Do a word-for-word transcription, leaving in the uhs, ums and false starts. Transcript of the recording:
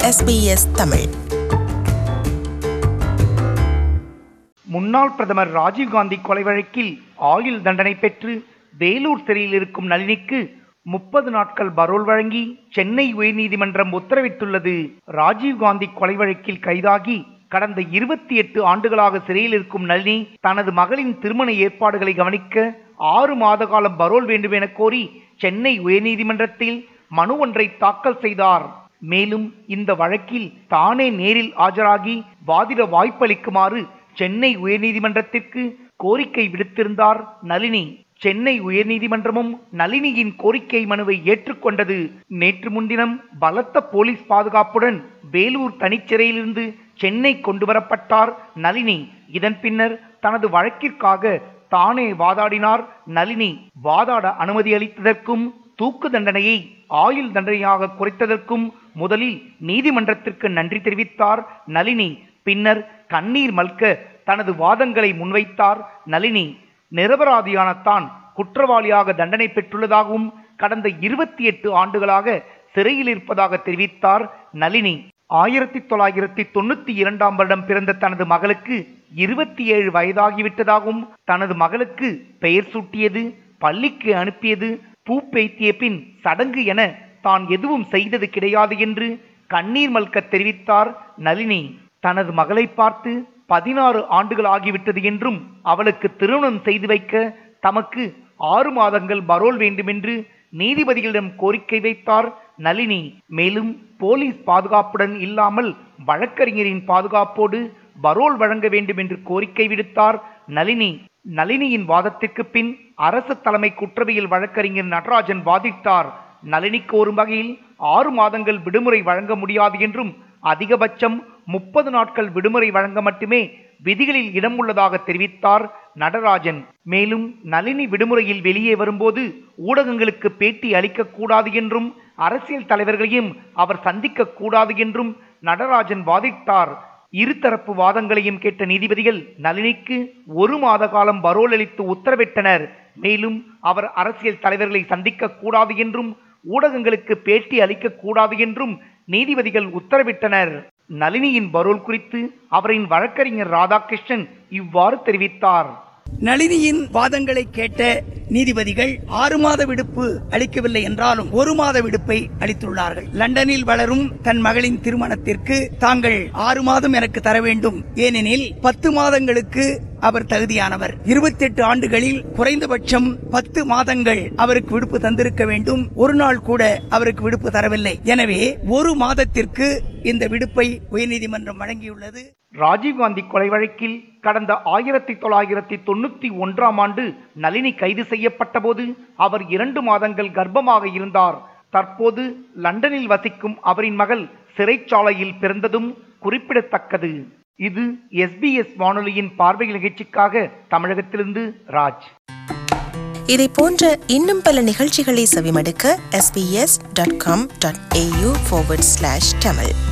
S B S Tamil. முன்னாள் பிரதமர் ராஜீவ்காந்தி கொலை வழக்கில் ஆயுள் தண்டனை பெற்று வேலூர் சிறையில் இருக்கும் நளினிக்கு முப்பது நாட்கள் பரோல் வழங்கி சென்னை உயர்நீதிமன்றம் உத்தரவிட்டுள்ளது. ராஜீவ்காந்தி கொலை வழக்கில் கைதாகி கடந்த இருபத்தி எட்டு ஆண்டுகளாக சிறையில் இருக்கும் நளினி தனது மகளின் திருமண ஏற்பாடுகளை கவனிக்க ஆறு மாத காலம் பரோல் வேண்டும் என கோரி சென்னை உயர்நீதிமன்றத்தில் மனு ஒன்றை தாக்கல் செய்தார். மேலும் இந்த வழக்கில் தானே நேரில் ஆஜராகி வாதிட வாய்ப்பளிக்குமாறு சென்னை உயர்நீதிமன்றத்திற்கு கோரிக்கை விடுத்திருந்தார் நளினி. சென்னை உயர்நீதிமன்றமும் நளினியின் கோரிக்கை மனுவை ஏற்றுக்கொண்டது. நேற்று முன்தினம் பலத்த போலீஸ் பாதுகாப்புடன் வேலூர் தனிச்சிறையிலிருந்து சென்னை கொண்டு வரப்பட்டார் நளினி. இதன் பின்னர் தனது வழக்கிற்காக தானே வாதாடினார் நளினி. வாதாட அனுமதி அளித்ததற்கும் தூக்கு தண்டனையை ஆயுள் தண்டனையாக குறைத்ததற்கும் முதலில் நீதிமன்றத்திற்கு நன்றி தெரிவித்தார் நளினி. பின்னர் கண்ணீர் மல்க தனது வாதங்களை முன்வைத்தார் நளினி. நிரபராதியான தான் குற்றவாளியாக தண்டனை பெற்றுள்ளதாகவும் கடந்த இருபத்தி எட்டு ஆண்டுகளாக சிறையில் இருப்பதாக தெரிவித்தார் நளினி. ஆயிரத்தி தொள்ளாயிரத்தி தொண்ணூத்தி இரண்டாம் வருடம் பிறந்த தனது மகளுக்கு இருபத்தி ஏழு வயதாகிவிட்டதாகவும் தனது மகளுக்கு பெயர் சூட்டியது, பள்ளிக்கு அனுப்பியது, பூ பெய்திய பின் சடங்கு என தான் எதுவும் செய்தது கிடையாது என்று கண்ணீர் மல்க தெரிவித்தார் நளினி. தனது மகளை பார்த்து பதினாறு ஆண்டுகள் ஆகிவிட்டது என்றும் அவளுக்கு திருமணம் செய்து வைக்க தமக்கு ஆறு மாதங்கள் பரோல் வேண்டுமென்று நீதிபதிகளிடம் கோரிக்கை வைத்தார் நளினி. மேலும் போலீஸ் பாதுகாப்புடன் இல்லாமல் வழக்கறிஞரின் பாதுகாப்போடு பரோல் வழங்க வேண்டும் என்று கோரிக்கை விடுத்தார் நளினி. நளினியின் வாதத்திற்கு பின் அரசு தலைமை குற்றவியல் வழக்கறிஞர் நடராஜன் வாதிட்டார். நளினிக்கு ஒரு வகையில் ஆறு மாதங்கள் விடுமுறை வழங்க முடியாது என்றும் அதிகபட்சம் முப்பது நாட்கள் விடுமுறை வழங்க மட்டுமே விதிகளில் இடம் உள்ளதாக தெரிவித்தார் நடராஜன். மேலும் நளினி விடுமுறையில் வெளியே வரும்போது ஊடகங்களுக்கு பேட்டி அளிக்கக்கூடாது என்றும் அரசியல் தலைவர்களையும் அவர் சந்திக்க கூடாது என்றும் நடராஜன் வாதிட்டார். இருதரப்பு வாதங்களையும் கேட்ட நீதிபதிகள் நளினிக்கு ஒரு மாத காலம் பரோல் அளித்து உத்தரவிட்டனர். மேலும் அவர் அரசியல் தலைவர்களை சந்திக்க கூடாது என்றும் ஊடகங்களுக்கு பேட்டி அளிக்க கூடாது என்றும் நீதிபதிகள் உத்தரவிட்டனர். நளினியின் பரோல் குறித்து அவரின் வழக்கறிஞர் ராதாகிருஷ்ணன் இவ்வாறு தெரிவித்தார். நளினியின் வாதங்களை கேட்ட நீதிபதிகள் ஆறு மாத விடுப்பு அளிக்கவில்லை என்றாலும் ஒரு மாத விடுப்பை அளித்துள்ளார்கள். லண்டனில் வளரும் தன் மகளின் திருமணத்திற்கு தாங்கள் ஆறு மாதம் எனக்கு தர வேண்டும், ஏனெனில் பத்து மாதங்களுக்கு அவர் தகுதியானவர். இருபத்தி எட்டு ஆண்டுகளில் குறைந்தபட்சம் பத்து மாதங்கள் அவருக்கு விடுப்பு தந்திருக்க வேண்டும். ஒரு நாள் கூட அவருக்கு விடுப்பு தரவில்லை. எனவே ஒரு மாதத்திற்கு இந்த விடுப்பை உயர்நீதிமன்றம் வழங்கியுள்ளது. ராஜீவ்காந்தி கொலை வழக்கில் கடந்த ஆயிரத்தி தொள்ளாயிரத்தி தொண்ணூத்தி ஒன்றாம் ஆண்டு நளினி கைது செய்யப்பட்ட போது அவர் இரண்டு மாதங்கள் கர்ப்பமாக இருந்தார். தற்போது லண்டனில் வசிக்கும் அவரின் மகள் சிறைச்சாலையில் பிறந்ததும் குறிப்பிடத்தக்கது. இது எஸ் பி எஸ் வானொலியின் பார்வை நிகழ்ச்சிக்காக தமிழகத்திலிருந்து ராஜ். இதை போன்ற இன்னும் பல நிகழ்ச்சிகளை செவிமடுக்க S B S dot com dot A U forward slash Tamil.